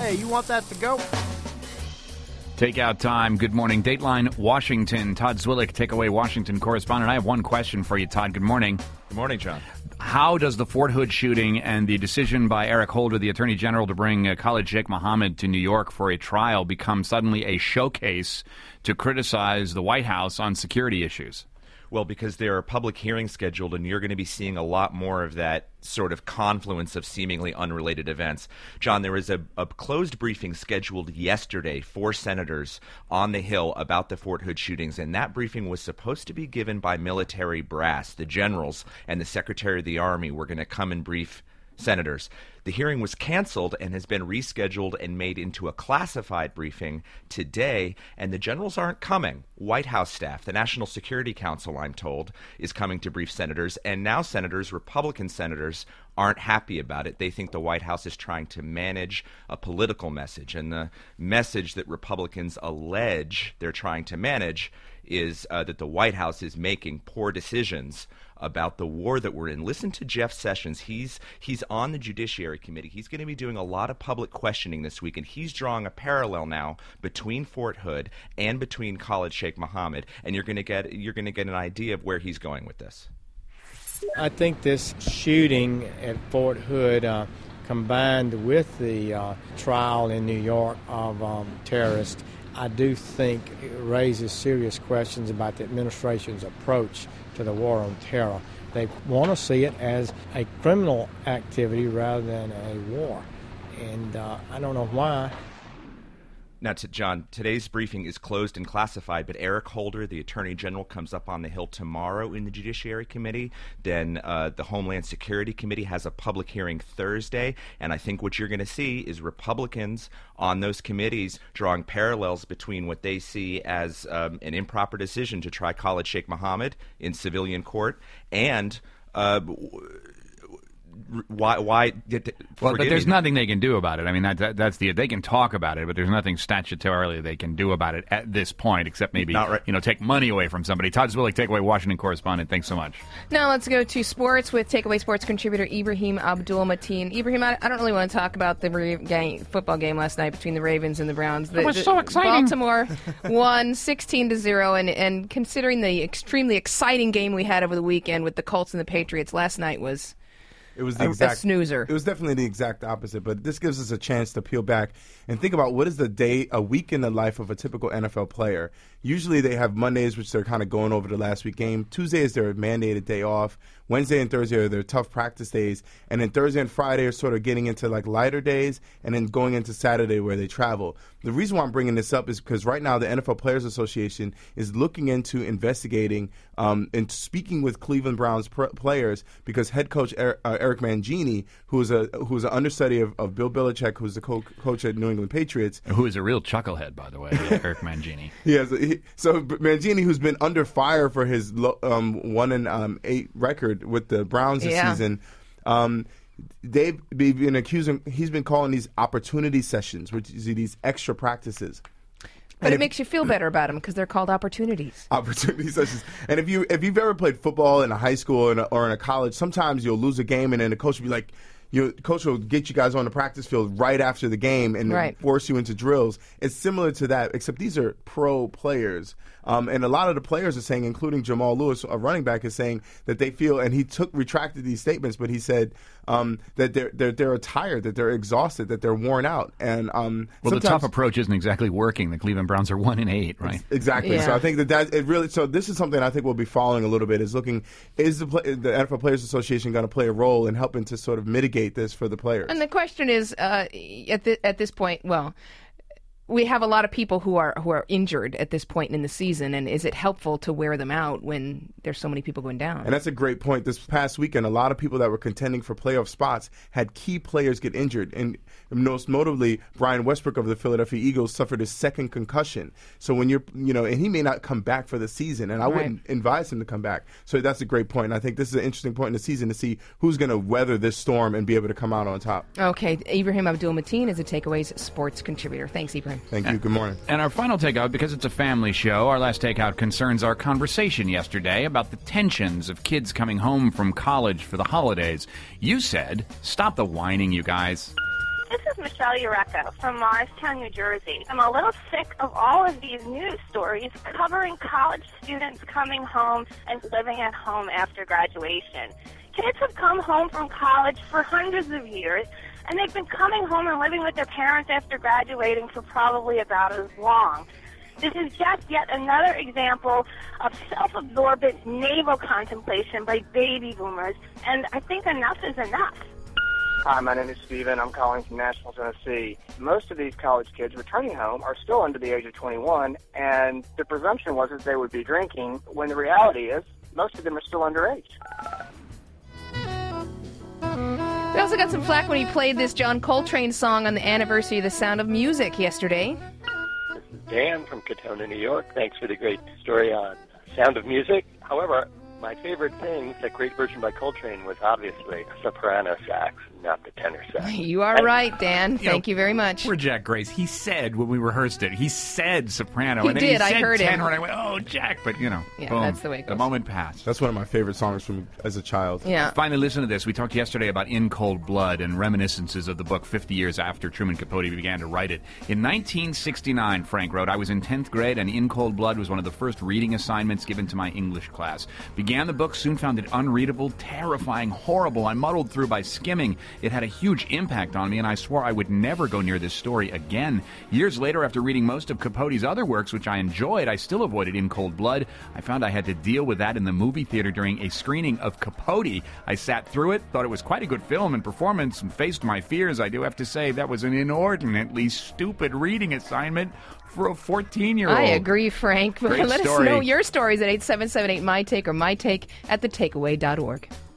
Hey, you want that to go? Takeout time. Good morning. Dateline Washington. Todd Zwillich, Takeaway Washington correspondent. I have one question for you, Todd. Good morning. Good morning, John. How does the Fort Hood shooting and the decision by Eric Holder, the Attorney General, to bring Khalid Sheikh Mohammed to New York for a trial become suddenly a showcase to criticize the White House on security issues? Well, because there are public hearings scheduled, and you're going to be seeing a lot more of that sort of confluence of seemingly unrelated events. John, there was a closed briefing scheduled yesterday for senators on the Hill about the Fort Hood shootings, and that briefing was supposed to be given by military brass. The generals and the Secretary of the Army were going to come and brief senators. The hearing was canceled and has been rescheduled and made into a classified briefing today, and the generals aren't coming. White House staff, the National Security Council, I'm told, is coming to brief senators, and now senators, Republican senators, aren't happy about it. They think the White House is trying to manage a political message, and the message that Republicans allege they're trying to manage is that the White House is making poor decisions about the war that we're in. Listen to Jeff Sessions. He's on the Judiciary Committee. He's going to be doing a lot of public questioning this week, and he's drawing a parallel now between Fort Hood and between Khalid Sheikh Mohammed, and you're going to get an idea of where he's going with this. I think this shooting at Fort Hood, combined with the trial in New York of terrorists, I do think it raises serious questions about the administration's approach to the war on terror. They want to see it as a criminal activity rather than a war. And I don't know why. Now, John, today's briefing is closed and classified, but Eric Holder, the Attorney General, comes up on the Hill tomorrow in the Judiciary Committee. Then the Homeland Security Committee has a public hearing Thursday, and I think what you're going to see is Republicans on those committees drawing parallels between what they see as an improper decision to try Khalid Sheikh Mohammed in civilian court and why but there's nothing they can do about it. I mean, they can talk about it, but there's nothing statutorily they can do about it at this point, except maybe take money away from somebody. Todd Zwillich, Takeaway Washington correspondent. Thanks so much. Now let's go to sports with Takeaway Sports contributor Ibrahim Abdul-Mateen. Ibrahim, I don't really want to talk about the football game last night between the Ravens and the Browns. It was so exciting. Baltimore won 16-0, and considering the extremely exciting game we had over the weekend with the Colts and the Patriots, last night was a snoozer. It was definitely the exact opposite, but this gives us a chance to peel back and think about what is a week in the life of a typical NFL player. Usually they have Mondays, which they're kind of going over the last week game. Tuesday is their mandated day off. Wednesday and Thursday are their tough practice days. And then Thursday and Friday are sort of getting into like lighter days and then going into Saturday where they travel. The reason why I'm bringing this up is because right now the NFL Players Association is looking into investigating and speaking with Cleveland Browns players because head coach Eric Mangini, who is an understudy of Bill Belichick, who's the coach at New England Patriots. Who is a real chucklehead, by the way, Eric Mangini. So Mangini, who's been under fire for his 1-8 record with the Browns this season, they've been accusing. He's been calling these opportunity sessions, which is these extra practices. But it makes you feel better about them because they're called opportunities. Opportunity sessions. And if you've ever played football in a high school or in a college, sometimes you'll lose a game and then the coach will be like, coach will get you guys on the practice field right after the game and force you into drills. It's similar to that, except these are pro players. And a lot of the players are saying, including Jamal Lewis, a running back, is saying that they feel, and he retracted these statements, but he said that they're tired, that they're exhausted, that they're worn out. And the tough approach isn't exactly working. The Cleveland Browns are 1-8, right? Exactly. Yeah. So I think that it really. So this is something I think we'll be following a little bit. Is the NFL Players Association going to play a role in helping to sort of mitigate this for the players? And the question is, at this point, well, we have a lot of people who are injured at this point in the season, and is it helpful to wear them out when there's so many people going down? And that's a great point. This past weekend, a lot of people that were contending for playoff spots had key players get injured, and most notably, Brian Westbrook of the Philadelphia Eagles suffered his second concussion. So when and he may not come back for the season, and I wouldn't advise him to come back. So that's a great point. And I think this is an interesting point in the season to see who's going to weather this storm and be able to come out on top. Okay, Ibrahim Abdul-Mateen is a Takeaways sports contributor. Thanks, Ibrahim. Thank you. Good morning. And our final takeout, because it's a family show, our last takeout concerns our conversation yesterday about the tensions of kids coming home from college for the holidays. You said, stop the whining, you guys. This is Michelle Eureka from Morristown, New Jersey. I'm a little sick of all of these news stories covering college students coming home and living at home after graduation. Kids have come home from college for hundreds of years, and they've been coming home and living with their parents after graduating for probably about as long. This is just yet another example of self-absorbed navel contemplation by baby boomers, and I think enough is enough. Hi, my name is Steven. I'm calling from Nashville, Tennessee. Most of these college kids returning home are still under the age of 21, and the presumption was that they would be drinking, when the reality is most of them are still underage. We also got some flack when he played this John Coltrane song on the anniversary of The Sound of Music yesterday. This is Dan from Katona, New York. Thanks for the great story on Sound of Music. However, my favorite thing, that great version by Coltrane, was obviously a soprano sax, not the tenor sax. You are right, Dan. Thank you very much. Poor Jack Grace. He said when we rehearsed it, he said soprano. He and then did. He said I heard tenor, him. And I went, oh, Jack. But, Yeah, boom, that's the way it goes. The moment passed. That's one of my favorite songs from as a child. Yeah. Finally, listen to this. We talked yesterday about In Cold Blood and reminiscences of the book 50 years after Truman Capote began to write it. In 1969, Frank wrote, I was in 10th grade, and In Cold Blood was one of the first reading assignments given to my English class. Began the book, soon found it unreadable, terrifying, horrible. I muddled through by skimming. It had a huge impact on me, and I swore I would never go near this story again. Years later, after reading most of Capote's other works, which I enjoyed, I still avoided In Cold Blood. I found I had to deal with that in the movie theater during a screening of Capote. I sat through it, thought it was quite a good film and performance, and faced my fears. I do have to say that was an inordinately stupid reading assignment for a 14-year-old. I agree, Frank. Great Let story. us know your stories at 877-8MyTake or mytake@thetakeaway.org.